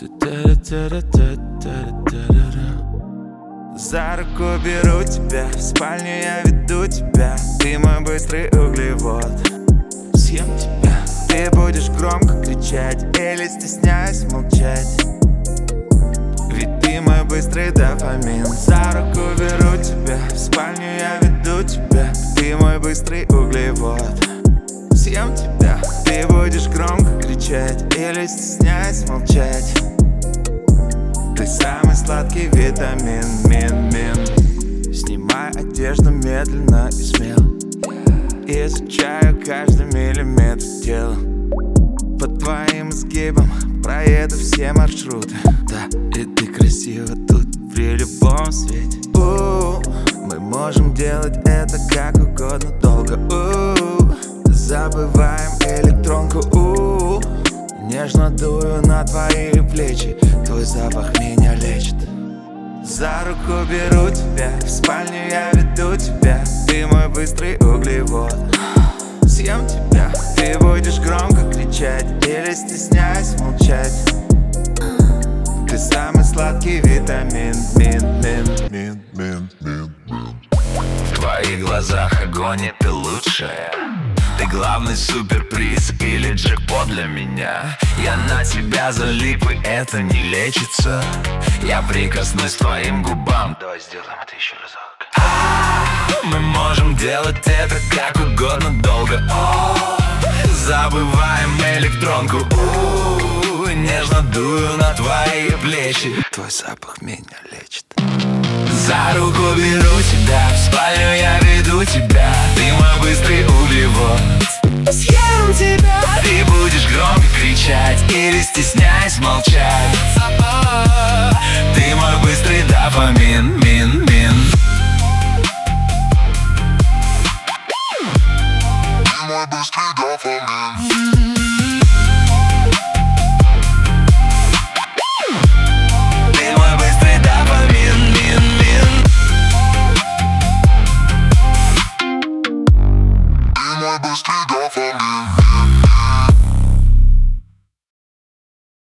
За руку беру тебя, в спальню я веду тебя. Ты мой быстрый углевод, съем тебя. Ты будешь громко кричать или стесняясь молчать, ведь ты мой быстрый дофамин. За руку беру тебя, в спальню я веду тебя. Ты мой быстрый углевод, съем тебя. Ты будешь громко кричать или стесняясь молчать, ты самый сладкий витамин, Снимай одежду медленно и смело, изучаю каждый миллиметр тела. По твоим изгибам проеду все маршруты. Да, и ты красива тут при любом свете. Мы можем делать это как угодно долго. Забываем электронку. Нежно дую на твои плечи, твой запах меня лечит. За руку беру тебя, в спальню я веду тебя. Ты мой быстрый углевод, съем тебя. Ты будешь громко кричать или стесняясь молчать, ты самый сладкий витамин, В твоих глазах огонь, и ты лучшая. Ты главный суперприз или джекпот для меня. Я на тебя залип, и это не лечится. Я прикоснусь к твоим губам. Давай сделаем это еще разок. Мы можем делать это как угодно долго. Забываем электронку. Нежно дую на твои плечи, твой запах меня лечит. За руку беру тебя, в спальню я веду тебя. Ты мой быстрый углевод, съем тебя. Ты будешь громко кричать или стесняясь молчать, ты мой быстрый дофамин, Ты мой быстрый дофамин. Bыстрый дофамин.